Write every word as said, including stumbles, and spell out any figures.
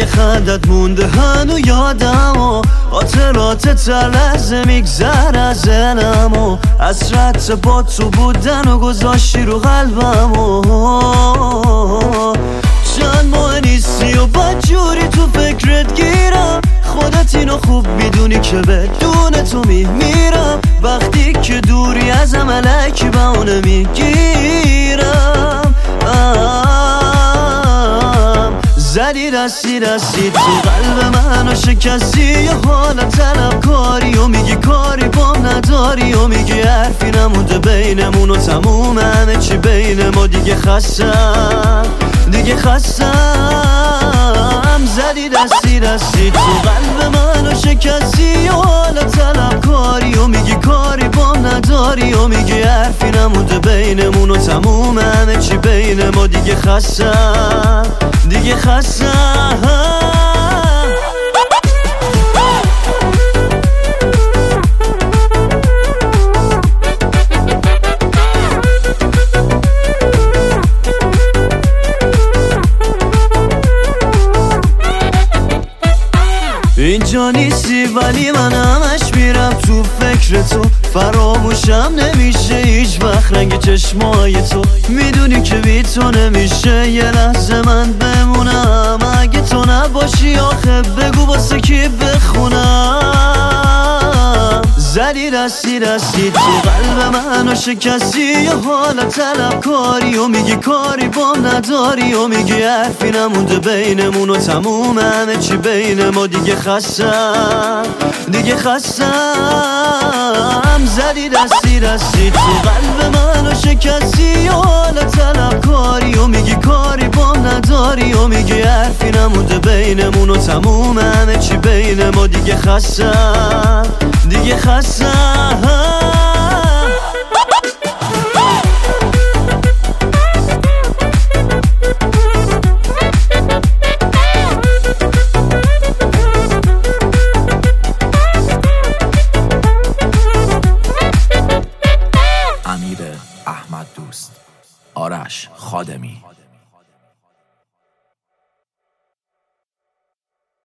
صدای خندت مونده هنو یادم و خاطرات تا لحظه میگذر از ذهنم و حسرت با تو بودن و گذاشتی رو قلبم و چند ماه نیستی و بدجوری تو فکرت گیرم. خودت اینو خوب میدونی که بدون تو میمیرم. وقتی که دوری ازم الکی بهونه میگیرم. زدی دستی دستی تو قلب منو شکستی. یه حالا طلب کاری و میگی کاری بام نداری و میگی حرفی نمونده بینمون و تموم همه چی بین ما. دیگه خستم دیگه خستم. زدی دستی دستی تو قلب منو شکستی. و حالا طلب کاری و میگی کاری بام نداری و میگی حرفی نمونده بینمون و تموم همه چی بین ما. دیگه خستم دیگه خستم. اینجا نیستی ولی من همش میرم تو فکر تو. فراموشم نمیشه هیچ وقت رنگ چشمای تو. میدونی که بی تو نمیشه یه لحظه من بمونم. اگه تو نباشی آخه بگو واسه کی بخونم. زدی دستی دستی تو قلب منو شکستی. یه حالا طلب کاری و میگی کاری بام نداری و میگی حرفی نمونده بینمون و تموم همه چی بین ما. دیگه خستم دیگه خستم. زدی دستی دستی تو قلب منو شکستی. یه حالا طلب کاری و میگی کاری بام نداری و میگی حرفی نمونده بینمون و تموم همه چی بین ما. دیگه خستم دیگه خستم. امیر احمد دوست، آرش خادمی.